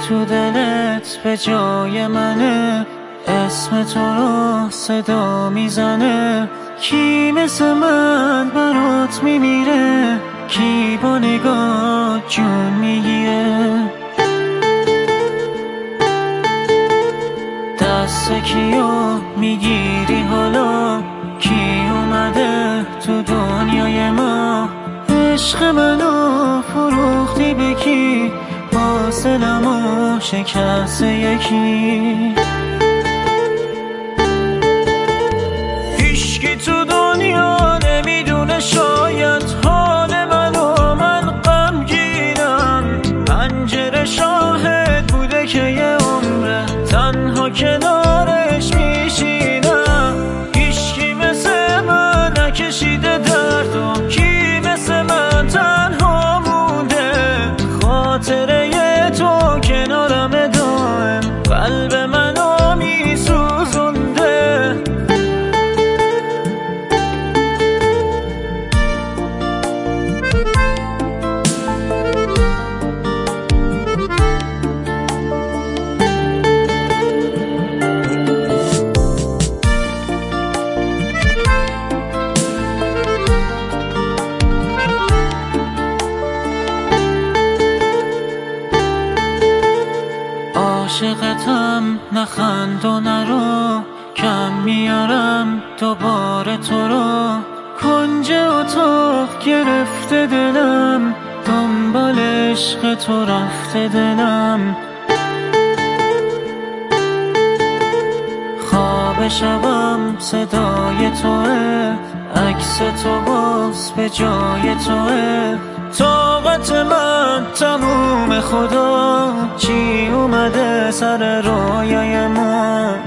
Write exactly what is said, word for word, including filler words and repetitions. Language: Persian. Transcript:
تو دلت به جای منه، اسم تو رو صدا میزنه. کی مثل من برات میمیره، کی با نگاه جون میگیره. دست کیو میگیری حالا، کی اومده تو دنیای ما. عشق منو فروختی به کی، حاصلمو شکست یکی. هیچکی تو دنیا نمیدونه شاید حال منو، من غمگینم. پنجره شاهد بوده که یه عمره تنها کنارش میشینم. هیچکی مثل من نکشیده دردم، کی مثل من تنها مونده. خاطره تو کنارم دائم، قلب منو میسوزونده. عاشقتم نخند و نرو، کم میارم دوباره تو رو. کنج اتاق گرفته دلم، دنبال عشق تو رفته دلم. خواب شبم صدای توه، عکس تو باز به جای توه. طاقت من تموم خدا، چی اومده سر رویای ما.